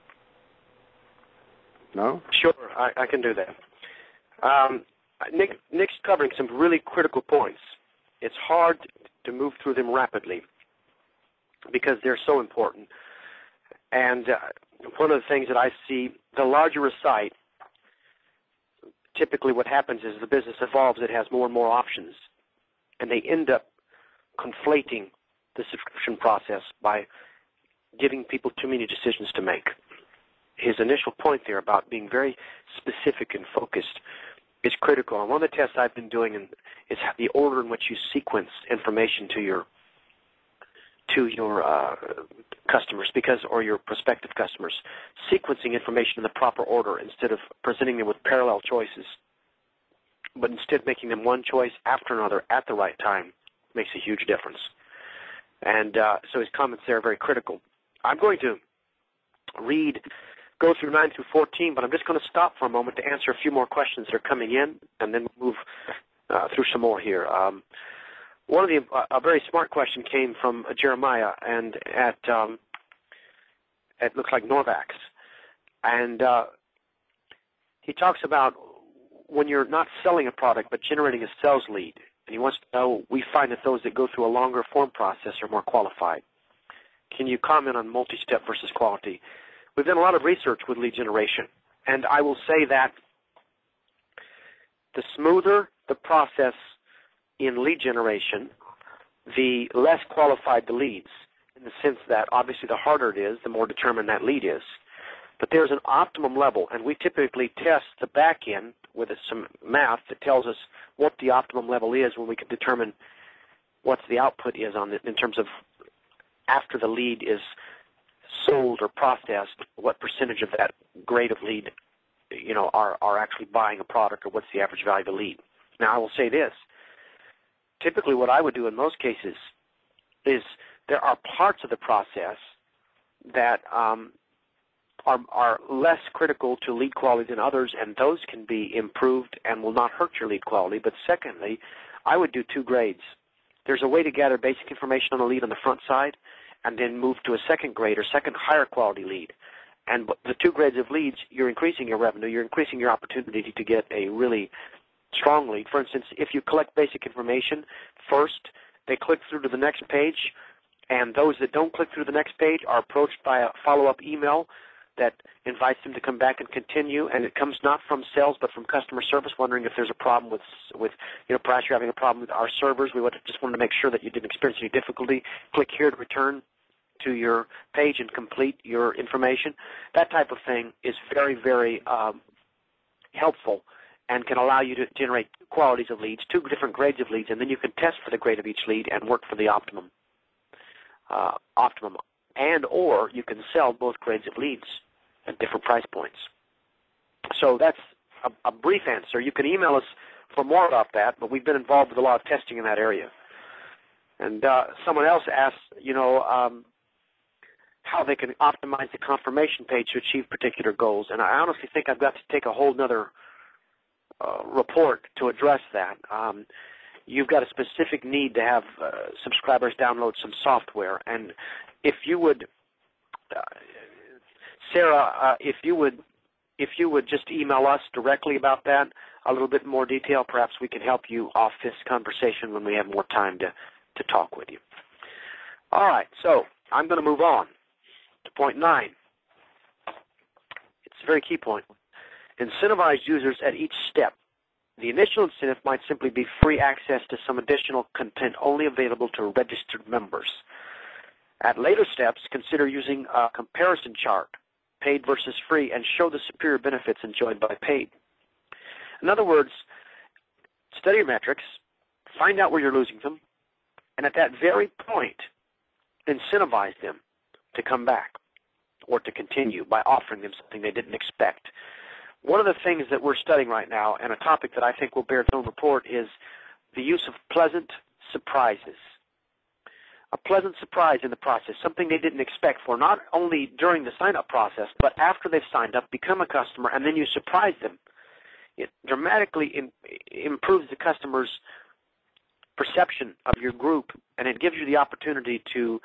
No? Sure, I can do that. Nick's covering some really critical points. It's hard to move through them rapidly because they're so important. And one of the things that I see, the larger a site, typically what happens is the business evolves, it has more and more options, and they end up conflating the subscription process by giving people too many decisions to make. His initial point there about being very specific and focused is critical. And one of the tests I've been doing is the order in which you sequence information to your customers, or your prospective customers, sequencing information in the proper order instead of presenting them with parallel choices, but instead making them one choice after another at the right time makes a huge difference. And so his comments there are very critical. I'm going to go through 9 through 14, but I'm just going to stop for a moment to answer a few more questions that are coming in, and then move through some more here. A very smart question came from Jeremiah, and it looks like Norvax, and he talks about when you're not selling a product but generating a sales lead, and he wants to know, we find that those that go through a longer form process are more qualified. Can you comment on multi-step versus quality? We've done a lot of research with lead generation, and I will say that the smoother the process in lead generation, the less qualified the leads, in the sense that obviously the harder it is, the more determined that lead is. But there's an optimum level, and we typically test the back end with some math that tells us what the optimum level is when we can determine what the output is on it in terms of after the lead is sold or processed, what percentage of that grade of lead, are actually buying a product, or what's the average value of the lead. Now, I will say this. Typically what I would do in most cases is there are parts of the process that are less critical to lead quality than others, and those can be improved and will not hurt your lead quality. But secondly, I would do 2 grades. There's a way to gather basic information on a lead on the front side and then move to a second grade or second higher quality lead. And the 2 grades of leads, you're increasing your revenue, you're increasing your opportunity to get a really strong lead. For instance, if you collect basic information first, they click through to the next page, and those that don't click through the next page are approached by a follow-up email that invites them to come back and continue, and it comes not from sales but from customer service, wondering if there's a problem with perhaps you're having a problem with our servers. We just wanted to make sure that you didn't experience any difficulty. Click here to return to your page and complete your information. That type of thing is very, very helpful and can allow you to generate qualities of leads, 2 different grades of leads, and then you can test for the grade of each lead and work for the optimum. And or you can sell both grades of leads at different price points. So that's a brief answer. You can email us for more about that, but we've been involved with a lot of testing in that area. And someone else asked, how they can optimize the confirmation page to achieve particular goals. And I honestly think I've got to take a whole other report to address that. You've got a specific need to have subscribers download some software. And if you would, Sarah, if you would just email us directly about that, a little bit more detail, perhaps we can help you off this conversation when we have more time to talk with you. All right, so I'm going to move on to point 9. It's a very key point. Incentivize users at each step. The initial incentive might simply be free access to some additional content only available to registered members. At later steps, consider using a comparison chart, paid versus free, and show the superior benefits enjoyed by paid. In other words, study your metrics, find out where you're losing them, and at that very point, incentivize them to come back or to continue by offering them something they didn't expect. One of the things that we're studying right now, and a topic that I think will bear its own report, is the use of pleasant surprises. A pleasant surprise in the process, something they didn't expect for, not only during the sign-up process, but after they've signed up, become a customer, and then you surprise them. It dramatically improves the customer's perception of your group, and it gives you the opportunity to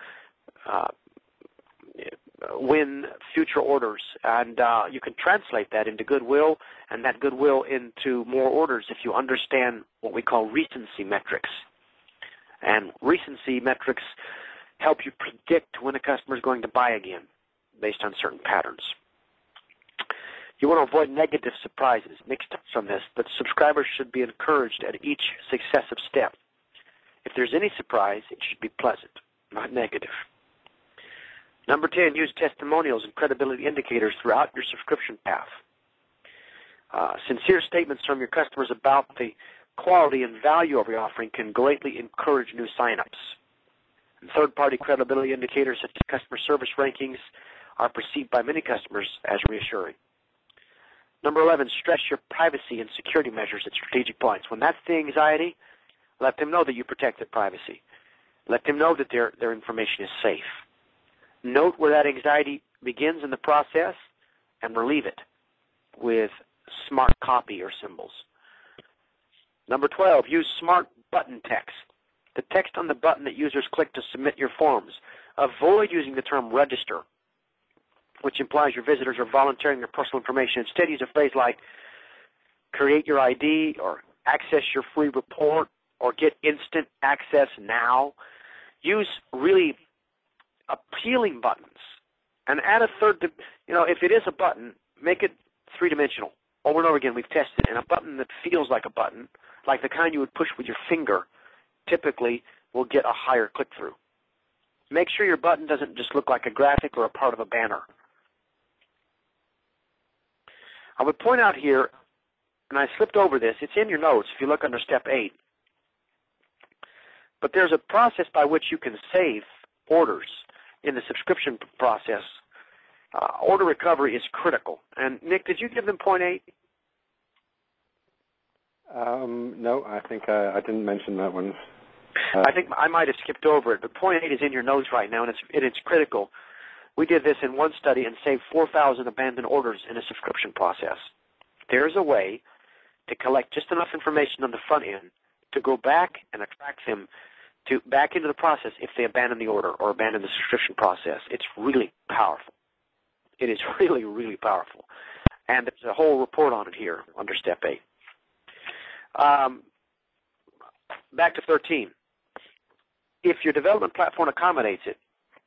win future orders. And you can translate that into goodwill, and that goodwill into more orders if you understand what we call recency metrics. And recency metrics help you predict when a customer is going to buy again based on certain patterns. You want to avoid negative surprises. Nick touched on this, but subscribers should be encouraged at each successive step. If there's any surprise, it should be pleasant, not negative. Number 10, use testimonials and credibility indicators throughout your subscription path. Sincere statements from your customers about the quality and value of your offering can greatly encourage new signups. And third-party credibility indicators such as customer service rankings are perceived by many customers as reassuring. Number 11, stress your privacy and security measures at strategic points. When that's the anxiety, let them know that you protect their privacy. Let them know that their information is safe. Note where that anxiety begins in the process and relieve it with smart copy or symbols. Number 12, use smart button text. The text on the button that users click to submit your forms. Avoid using the term register, which implies your visitors are volunteering their personal information. Instead, use a phrase like create your ID or access your free report or get instant access now. Use really appealing buttons and add a third, if it is a button, make it three-dimensional. over and over again, we've tested, and a button that feels like a button, like the kind you would push with your finger, typically will get a higher click-through. Make sure your button doesn't just look like a graphic or a part of a banner. I would point out here, and I slipped over this, it's in your notes if you look under Step 8, but there's a process by which you can save orders in the subscription process. Order recovery is critical. And, Nick, did you give them point 8? No, I think I didn't mention that one. I think I might have skipped over it, but point 8 is in your notes right now, and it's critical. We did this in one study and saved 4,000 abandoned orders in a subscription process. There's a way to collect just enough information on the front end to go back and attract them back into the process if they abandon the order or abandon the subscription process. It's really powerful. It is really, really powerful. And there's a whole report on it here under Step 8. Back to 13. If your development platform accommodates it,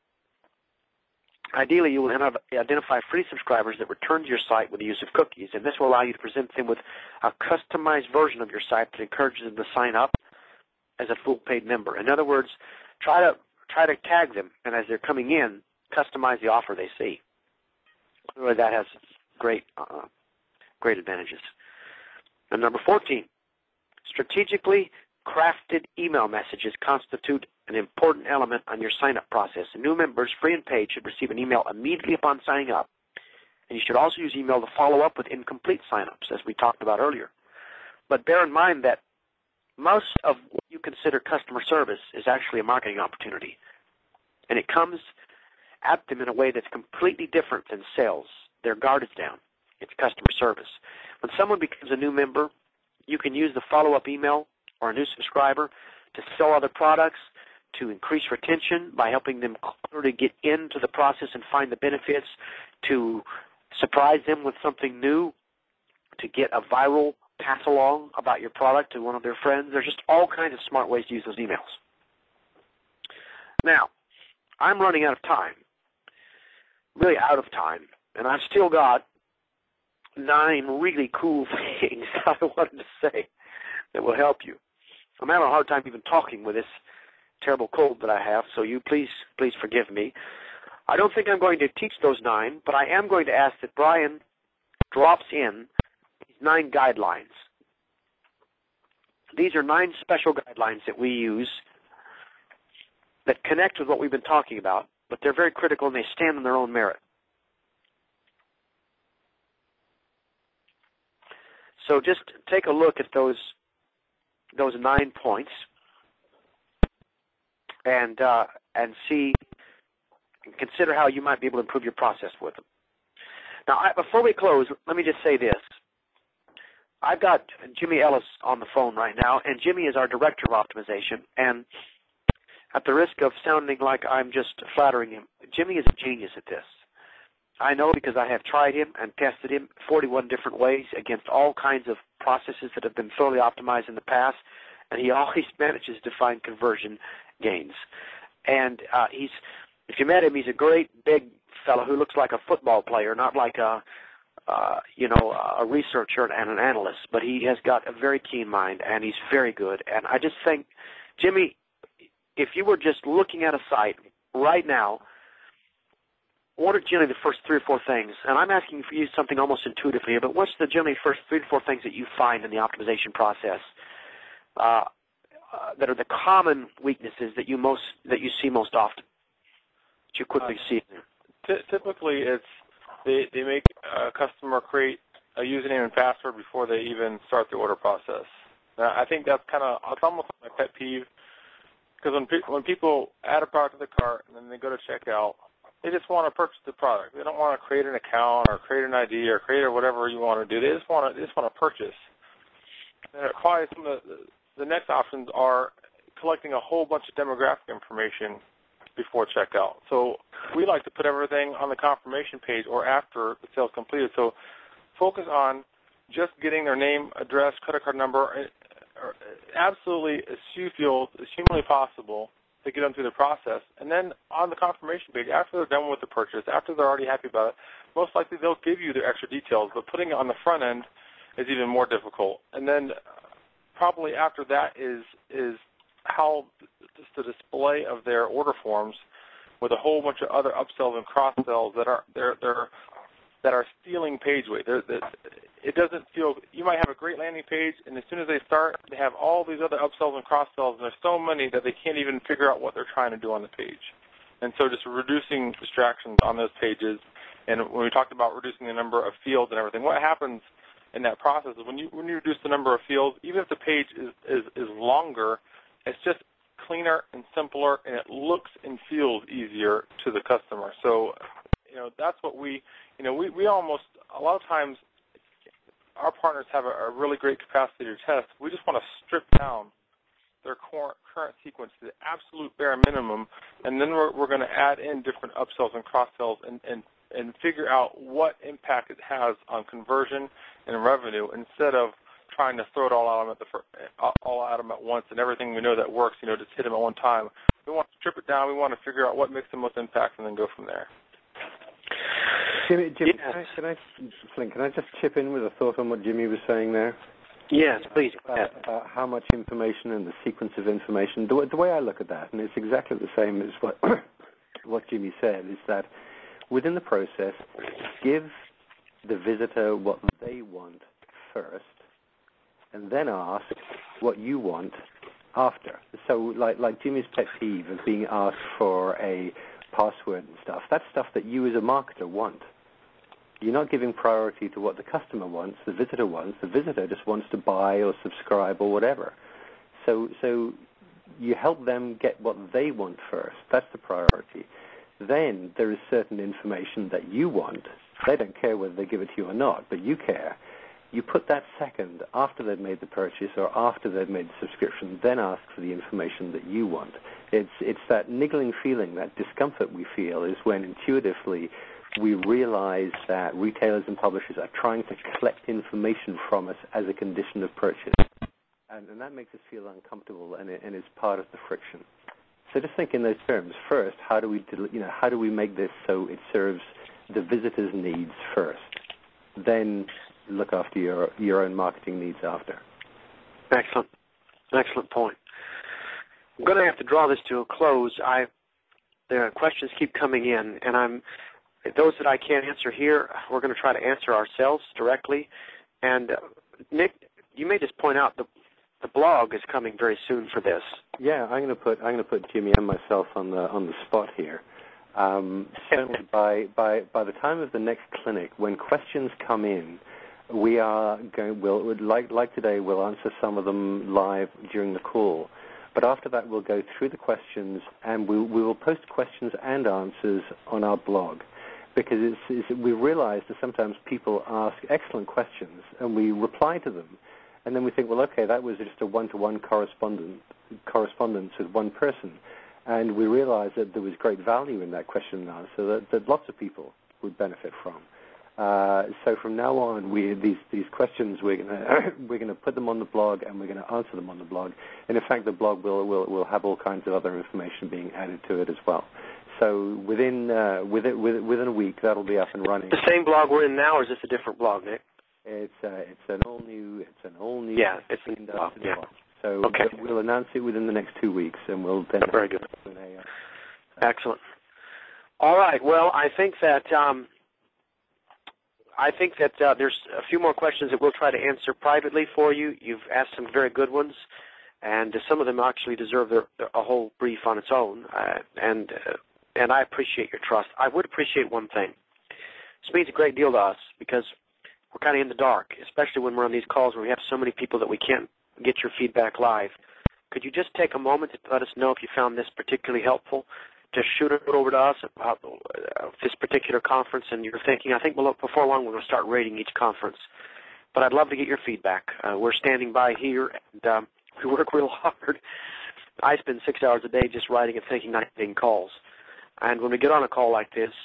ideally you will identify free subscribers that return to your site with the use of cookies, and this will allow you to present them with a customized version of your site that encourages them to sign up as a full paid member. In other words, try to tag them, and as they're coming in, customize the offer they see. Really, that has great advantages. And number 14, strategically crafted email messages constitute an important element on your sign-up process. And new members, free and paid, should receive an email immediately upon signing up. And you should also use email to follow up with incomplete sign-ups, as we talked about earlier. But bear in mind that most of what you consider customer service is actually a marketing opportunity. And it comes at them in a way that's completely different than sales. Their guard is down. It's customer service. When someone becomes a new member, you can use the follow-up email or a new subscriber to sell other products, to increase retention by helping them to get into the process and find the benefits, to surprise them with something new, to get a viral pass-along about your product to one of their friends. There's just all kinds of smart ways to use those emails. Now, I'm running out of time, really out of time, and I've still got 9 really cool things I wanted to say that will help you. I'm having a hard time even talking with this terrible cold that I have, so you please forgive me. I don't think I'm going to teach those 9, but I am going to ask that Brian drops in these 9 guidelines. These are 9 special guidelines that we use that connect with what we've been talking about, but they're very critical and they stand on their own merit. So just take a look at those 9 points and see and consider how you might be able to improve your process with them. Now, before we close, let me just say this. I've got Jimmy Ellis on the phone right now, and Jimmy is our Director of Optimization, and at the risk of sounding like I'm just flattering him, Jimmy is a genius at this. I know because I have tried him and tested him 41 different ways against all kinds of processes that have been thoroughly optimized in the past, and he always manages to find conversion gains. And if you met him, he's a great big fellow who looks like a football player, not like a researcher and an analyst. But he has got a very keen mind, and he's very good. And I just think, Jimmy, if you were just looking at a site right now, what are generally the first 3 or 4 things? And I'm asking for you something almost intuitive here, but what's the generally first 3 to 4 things that you find in the optimization process that are the common weaknesses that you see most often, that you quickly see? Typically, it's they make a customer create a username and password before they even start the order process. Now, I think it's almost like my pet peeve, because when people add a product to the cart and then they go to checkout, they just want to purchase the product. They don't want to create an account or create an ID or create whatever you want to do. They just want to purchase. And probably some of the next options are collecting a whole bunch of demographic information before checkout. So we like to put everything on the confirmation page or after the sale is completed. So focus on just getting their name, address, credit card number, absolutely as few fields as humanly possible to get them through the process. And then on the confirmation page, after they're done with the purchase, after they're already happy about it, most likely they'll give you their extra details. But putting it on the front end is even more difficult. And then probably after that is how just the display of their order forms with a whole bunch of other upsells and cross-sells that are stealing page weight. It doesn't feel, you might have a great landing page, and as soon as they start, they have all these other upsells and cross-sells, and there's so many that they can't even figure out what they're trying to do on the page. And so just reducing distractions on those pages, and when we talked about reducing the number of fields and everything, what happens in that process is when you reduce the number of fields, even if the page is longer, it's just cleaner and simpler, and it looks and feels easier to the customer. So, that's what we almost, a lot of times, our partners have a really great capacity to test. We just want to strip down their current sequence to the absolute bare minimum, and then we're going to add in different upsells and cross-sells and figure out what impact it has on conversion and revenue instead of trying to throw it all at them at once and everything we know that works, just hit them at one time. We want to strip it down. We want to figure out what makes the most impact and then go from there. Jimmy, Yes. can I just chip in with a thought on what Jimmy was saying there? Yes, please. About how much information and the sequence of information. The way I look at that, and it's exactly the same as what Jimmy said, is that within the process, give the visitor what they want first, and then ask what you want after. So like Jimmy's pet peeve of being asked for a password and stuff, that's stuff that you as a marketer want. You're not giving priority to what the customer wants, the visitor wants. The visitor just wants to buy or subscribe or whatever. So you help them get what they want first. That's the priority. Then there is certain information that you want. They don't care whether they give it to you or not, but you care. You put that second after they've made the purchase or after they've made the subscription, then ask for the information that you want. It's that niggling feeling, that discomfort we feel is when intuitively we realize that retailers and publishers are trying to collect information from us as a condition of purchase. And that makes us feel uncomfortable, and it's part of the friction. So just think in those terms. First, how do we make this so it serves the visitor's needs first? Then look after your own marketing needs after. Excellent point. I'm going to have to draw this to a close. The questions keep coming in, and those that I can't answer here, we're going to try to answer ourselves directly. And Nick, you may just point out the blog is coming very soon for this. Yeah, I'm going to put Jimmy and myself on the spot here. Certainly by the time of the next clinic, when questions come in, we are like today, we'll answer some of them live during the call. But after that, we'll go through the questions, and we will post questions and answers on our blog. Because we realize that sometimes people ask excellent questions, and we reply to them. And then we think, well, okay, that was just a one-to-one correspondence with one person. And we realize that there was great value in that question and answer that lots of people would benefit from. So from now on, these questions, we're going to put them on the blog, and we're going to answer them on the blog. And in fact, the blog will have all kinds of other information being added to it as well. So within a week, that'll be up and running. The same blog we're in now, or is this a different blog, Nick? It's an all new. Yeah, it's a blog. Yeah. So okay. We'll announce it within the next 2 weeks, and we'll then. Very good. Excellent. All right. Well, I think that there's a few more questions that we'll try to answer privately for you. You've asked some very good ones, and some of them actually deserve a whole brief on its own. And I appreciate your trust. I would appreciate one thing. This means a great deal to us because we're kind of in the dark, especially when we're on these calls where we have so many people that we can't get your feedback live. Could you just take a moment to let us know if you found this particularly helpful? Just shoot it over to us about this particular conference, and you're thinking, I think before long we're going to start rating each conference. But I'd love to get your feedback. We're standing by here, and we work real hard. I spend 6 hours a day just writing and thinking, not getting calls. And when we get on a call like this,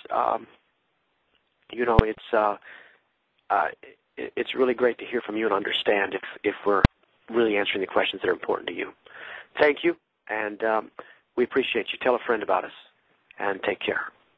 it's really great to hear from you and understand if we're really answering the questions that are important to you. Thank you, and we appreciate you. Tell a friend about us, and take care.